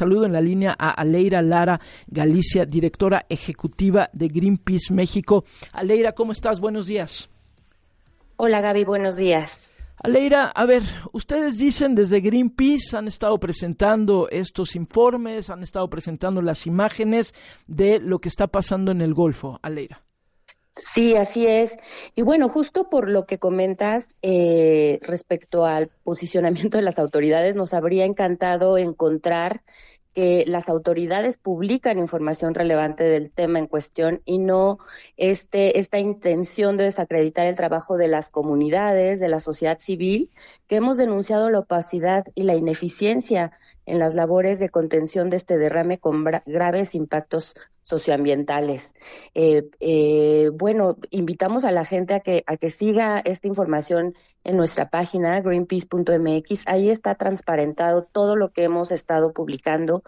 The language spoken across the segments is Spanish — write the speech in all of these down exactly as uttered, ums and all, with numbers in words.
saludo en la línea a Aleira Lara Galicia, directora ejecutiva de Greenpeace México. Aleira, ¿cómo estás? Buenos días. Hola Gaby, buenos días. Aleira, a ver, ustedes dicen desde Greenpeace, han estado presentando estos informes, han estado presentando las imágenes de lo que está pasando en el Golfo. Aleira. Sí, así es. Y bueno, justo por lo que comentas eh, respecto al posicionamiento de las autoridades, nos habría encantado encontrar que las autoridades publican información relevante del tema en cuestión y no este esta intención de desacreditar el trabajo de las comunidades, de la sociedad civil, que hemos denunciado la opacidad y la ineficiencia en las labores de contención de este derrame con bra- graves impactos socioambientales. Eh, eh, bueno, invitamos a la gente a que a que siga esta información en nuestra página greenpeace punto m x. Ahí está transparentado todo lo que hemos estado publicando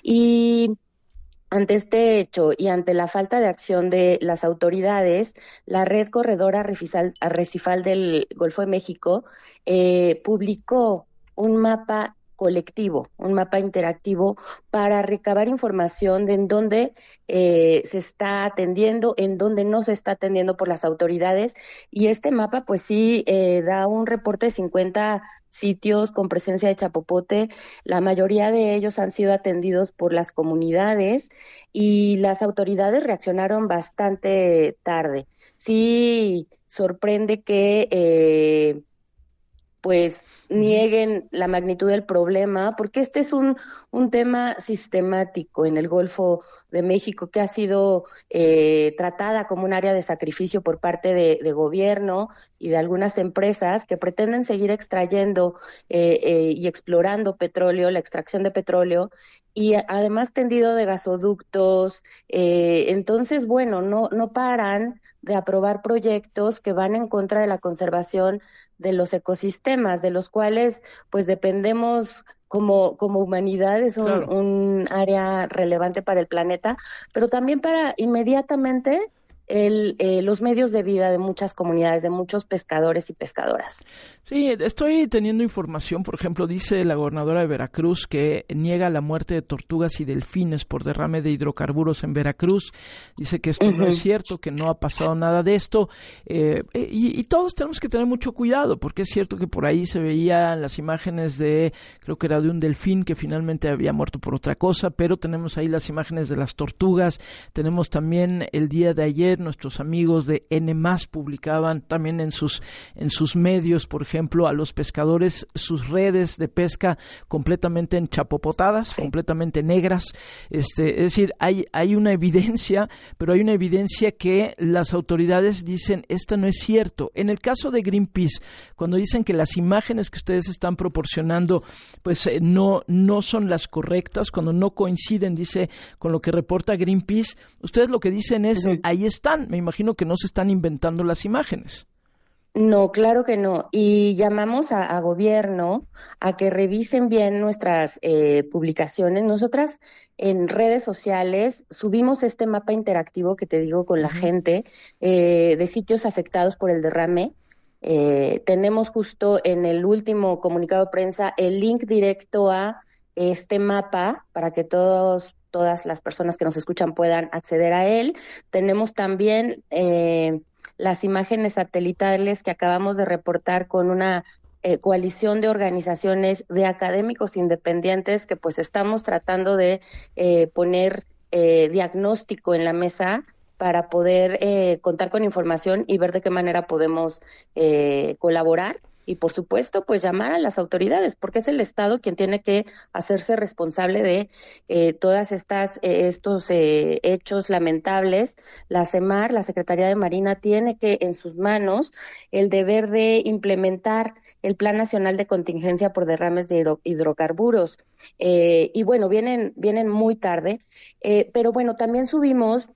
y ante este hecho y ante la falta de acción de las autoridades, la Red Corredora Arrecifal, Arrecifal del Golfo de México eh, publicó un mapa colectivo, un mapa interactivo para recabar información de en dónde eh, se está atendiendo, en dónde no se está atendiendo por las autoridades, y este mapa pues sí eh, da un reporte de cincuenta sitios con presencia de chapopote. La mayoría de ellos han sido atendidos por las comunidades y las autoridades reaccionaron bastante tarde. Sí sorprende que eh, pues nieguen la magnitud del problema, porque este es un, un tema sistemático en el Golfo de México que ha sido eh, tratada como un área de sacrificio por parte de, de gobierno y de algunas empresas que pretenden seguir extrayendo eh, eh, y explorando petróleo, la extracción de petróleo, y además tendido de gasoductos. Eh, entonces, bueno, no, no paran de aprobar proyectos que van en contra de la conservación de los ecosistemas, de los cuales pues dependemos como, como humanidad. Es un, Claro. un área relevante para el planeta, pero también para inmediatamente el, eh, los medios de vida de muchas comunidades, de muchos pescadores y pescadoras. Sí, estoy teniendo información, por ejemplo, dice la gobernadora de Veracruz que niega la muerte de tortugas y delfines por derrame de hidrocarburos en Veracruz. Dice que esto uh-huh. no es cierto, que no ha pasado nada de esto. Eh, y, y todos tenemos que tener mucho cuidado, porque es cierto que por ahí se veían las imágenes de, creo que era de un delfín que finalmente había muerto por otra cosa, pero tenemos ahí las imágenes de las tortugas. Tenemos también el día de ayer, nuestros amigos de N más publicaban también en sus, en sus medios, por ejemplo, ejemplo, a los pescadores sus redes de pesca completamente enchapopotadas, sí. completamente negras. Este, es decir, hay, hay una evidencia, pero hay una evidencia que las autoridades dicen, esta no es cierto. En el caso de Greenpeace, cuando dicen que las imágenes que ustedes están proporcionando, pues eh, no, no son las correctas, cuando no coinciden, dice, con lo que reporta Greenpeace, ustedes lo que dicen es, uh-huh. ahí están. Me imagino que no se están inventando las imágenes. No, claro que no. Y llamamos a, a gobierno a que revisen bien nuestras eh, publicaciones. Nosotras en redes sociales subimos este mapa interactivo que te digo con la uh-huh. gente eh, de sitios afectados por el derrame. Eh, tenemos justo en el último comunicado de prensa el link directo a este mapa para que todos todas las personas que nos escuchan puedan acceder a él. Tenemos también eh, las imágenes satelitales que acabamos de reportar con una eh, coalición de organizaciones de académicos independientes que pues estamos tratando de eh, poner eh, diagnóstico en la mesa para poder eh, contar con información y ver de qué manera podemos eh, colaborar. Y, por supuesto, pues llamar a las autoridades, porque es el Estado quien tiene que hacerse responsable de eh, todas estas eh, estos eh, hechos lamentables. La CEMAR, la Secretaría de Marina, tiene que en sus manos el deber de implementar el Plan Nacional de Contingencia por Derrames de hidro- hidrocarburos. Eh, y, bueno, vienen, vienen muy tarde, eh, pero, bueno, también subimos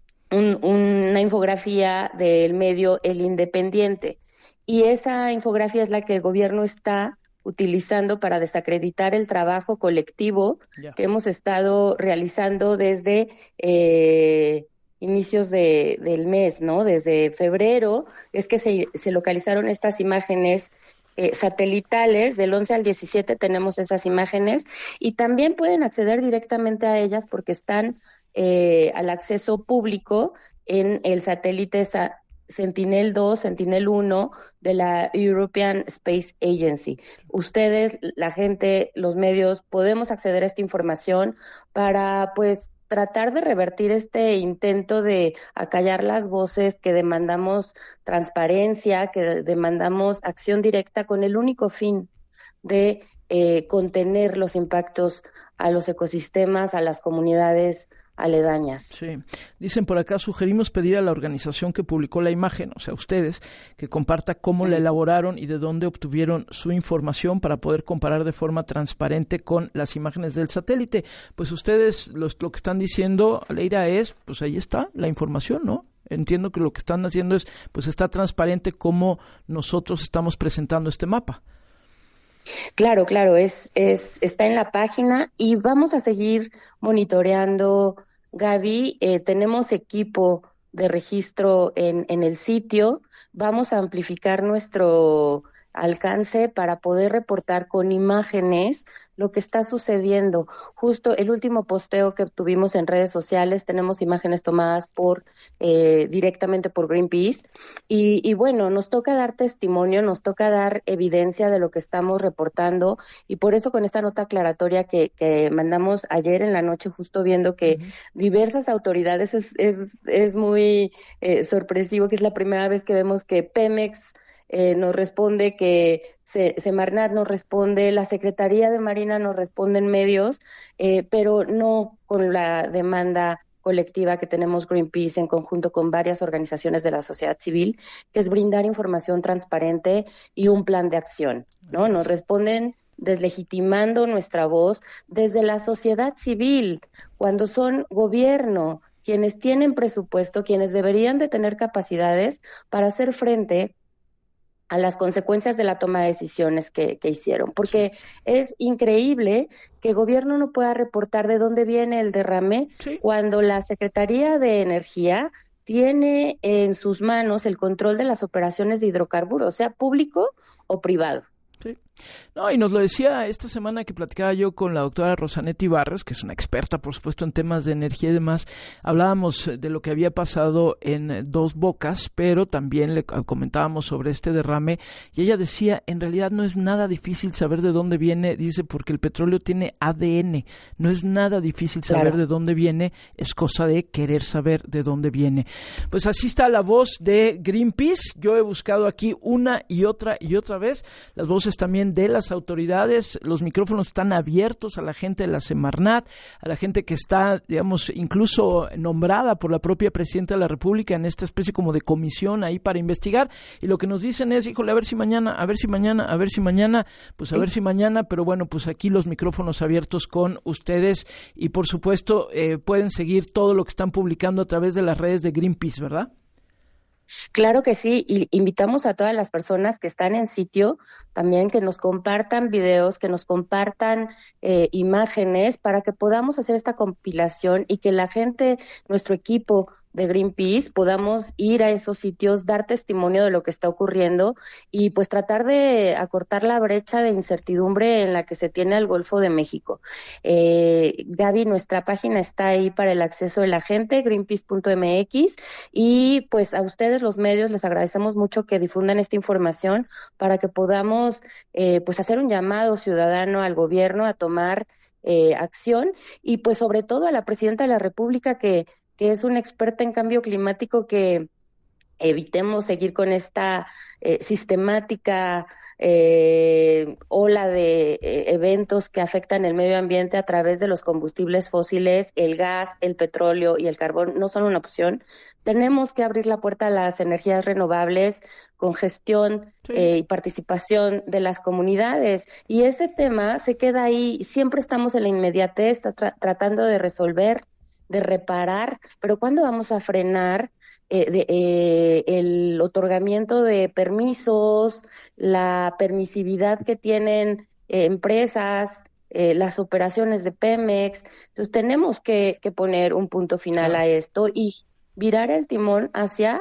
un, una infografía del medio El Independiente. Y esa infografía es la que el gobierno está utilizando para desacreditar el trabajo colectivo yeah. que hemos estado realizando desde eh, inicios de, del mes, ¿no? Desde febrero es que se, se localizaron estas imágenes eh, satelitales, del once al diecisiete tenemos esas imágenes, y también pueden acceder directamente a ellas porque están eh, al acceso público en el satélite Sa- Sentinel dos, Sentinel uno de la European Space Agency. Ustedes, la gente, los medios, podemos acceder a esta información para, pues, tratar de revertir este intento de acallar las voces que demandamos transparencia, que demandamos acción directa con el único fin de eh, contener los impactos a los ecosistemas, a las comunidades aledañas. Sí, dicen por acá, sugerimos pedir a la organización que publicó la imagen, o sea, ustedes, que comparta cómo la elaboraron y de dónde obtuvieron su información para poder comparar de forma transparente con las imágenes del satélite. Pues ustedes los, lo que están diciendo, Leira, es, pues ahí está la información, ¿no? Entiendo que lo que están haciendo es, pues está transparente cómo nosotros estamos presentando este mapa. Claro, claro, es, es, está en la página y vamos a seguir monitoreando, Gaby. Eh, tenemos equipo de registro en, en el sitio, vamos a amplificar nuestro alcance para poder reportar con imágenes lo que está sucediendo. Justo el último posteo que tuvimos en redes sociales, tenemos imágenes tomadas por eh, directamente por Greenpeace, y, y bueno, nos toca dar testimonio, nos toca dar evidencia de lo que estamos reportando, y por eso con esta nota aclaratoria que, que mandamos ayer en la noche, justo viendo que uh-huh. diversas autoridades, es, es, es muy eh, sorpresivo, que es la primera vez que vemos que Pemex Eh, nos responde, que Se, Semarnat nos responde, la Secretaría de Marina nos responde en medios, eh, pero no con la demanda colectiva que tenemos Greenpeace en conjunto con varias organizaciones de la sociedad civil, que es brindar información transparente y un plan de acción, ¿no? Nos responden deslegitimando nuestra voz desde la sociedad civil, cuando son gobierno quienes tienen presupuesto, quienes deberían de tener capacidades para hacer frente a las consecuencias de la toma de decisiones que, que hicieron, porque sí. es increíble que el gobierno no pueda reportar de dónde viene el derrame sí. cuando la Secretaría de Energía tiene en sus manos el control de las operaciones de hidrocarburos, sea público o privado. Sí. No, y nos lo decía esta semana que platicaba yo con la doctora Rosanetti Barrios, que es una experta, por supuesto, en temas de energía y demás. Hablábamos de lo que había pasado en Dos Bocas, pero también le comentábamos sobre este derrame, y ella decía, en realidad no es nada difícil saber de dónde viene, dice, porque el petróleo tiene A D N, no es nada difícil saber claro. de dónde viene, es cosa de querer saber de dónde viene. Pues así está la voz de Greenpeace. Yo he buscado aquí una y otra y otra vez las voces también de las autoridades. Los micrófonos están abiertos a la gente de la Semarnat, a la gente que está, digamos, incluso nombrada por la propia Presidenta de la República en esta especie como de comisión ahí para investigar, y lo que nos dicen es, híjole, a ver si mañana, a ver si mañana, a ver si mañana, pues a ver si mañana, pero bueno, pues aquí los micrófonos abiertos con ustedes, y por supuesto eh, pueden seguir todo lo que están publicando a través de las redes de Greenpeace, ¿verdad? Claro que sí, y invitamos a todas las personas que están en sitio también que nos compartan videos, que nos compartan eh, imágenes para que podamos hacer esta compilación y que la gente, nuestro equipo de Greenpeace, podamos ir a esos sitios, dar testimonio de lo que está ocurriendo y pues tratar de acortar la brecha de incertidumbre en la que se tiene al Golfo de México. Eh, Gaby, nuestra página está ahí para el acceso de la gente, greenpeace punto m x, y pues a ustedes los medios les agradecemos mucho que difundan esta información para que podamos eh, pues hacer un llamado ciudadano al gobierno a tomar eh, acción, y pues sobre todo a la Presidenta de la República, que que es una experta en cambio climático, que evitemos seguir con esta eh, sistemática eh, ola de eh, eventos que afectan el medio ambiente a través de los combustibles fósiles. El gas, el petróleo y el carbón no son una opción. Tenemos que abrir la puerta a las energías renovables con gestión sí. eh, y participación de las comunidades. Y ese tema se queda ahí. Siempre estamos en la inmediatez tra- tratando de resolver, de reparar, pero ¿cuándo vamos a frenar eh, de, eh, el otorgamiento de permisos, la permisividad que tienen eh, empresas, eh, las operaciones de Pemex? Entonces tenemos que, que poner un punto final claro. a esto y virar el timón hacia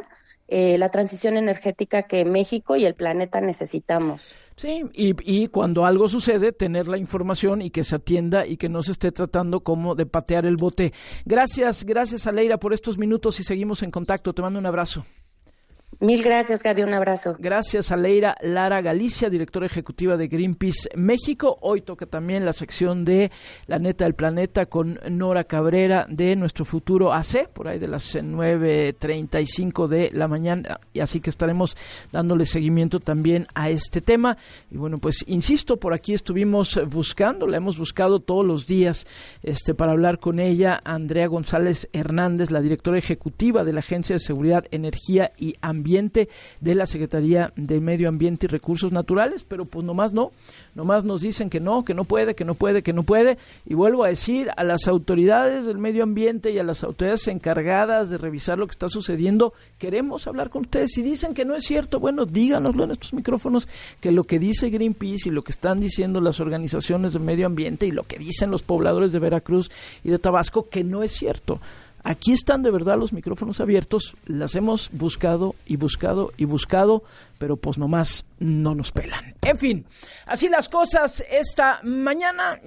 eh, la transición energética que México y el planeta necesitamos. Sí, y, y cuando algo sucede, tener la información y que se atienda y que no se esté tratando como de patear el bote. Gracias, gracias Aleira por estos minutos y seguimos en contacto. Te mando un abrazo. Mil gracias, Gaby, un abrazo. Gracias a Leira Lara Galicia, directora ejecutiva de Greenpeace México. Hoy toca también la sección de La Neta del Planeta con Nora Cabrera de Nuestro Futuro A C, por ahí de las nueve treinta y cinco de la mañana, y así que estaremos dándole seguimiento también a este tema. Y bueno, pues insisto, por aquí estuvimos buscando, la hemos buscado todos los días este para hablar con ella, Andrea González Hernández, la directora ejecutiva de la Agencia de Seguridad, Energía y Ambiente de la Secretaría de Medio Ambiente y Recursos Naturales, pero pues nomás no, nomás nos dicen que no, que no puede, que no puede, que no puede, y vuelvo a decir a las autoridades del medio ambiente y a las autoridades encargadas de revisar lo que está sucediendo, queremos hablar con ustedes. Si dicen que no es cierto, bueno, díganoslo en estos micrófonos, que lo que dice Greenpeace y lo que están diciendo las organizaciones de medio ambiente y lo que dicen los pobladores de Veracruz y de Tabasco, que no es cierto. Aquí están de verdad los micrófonos abiertos, las hemos buscado y buscado y buscado, pero pues nomás no nos pelan. En fin, así las cosas esta mañana.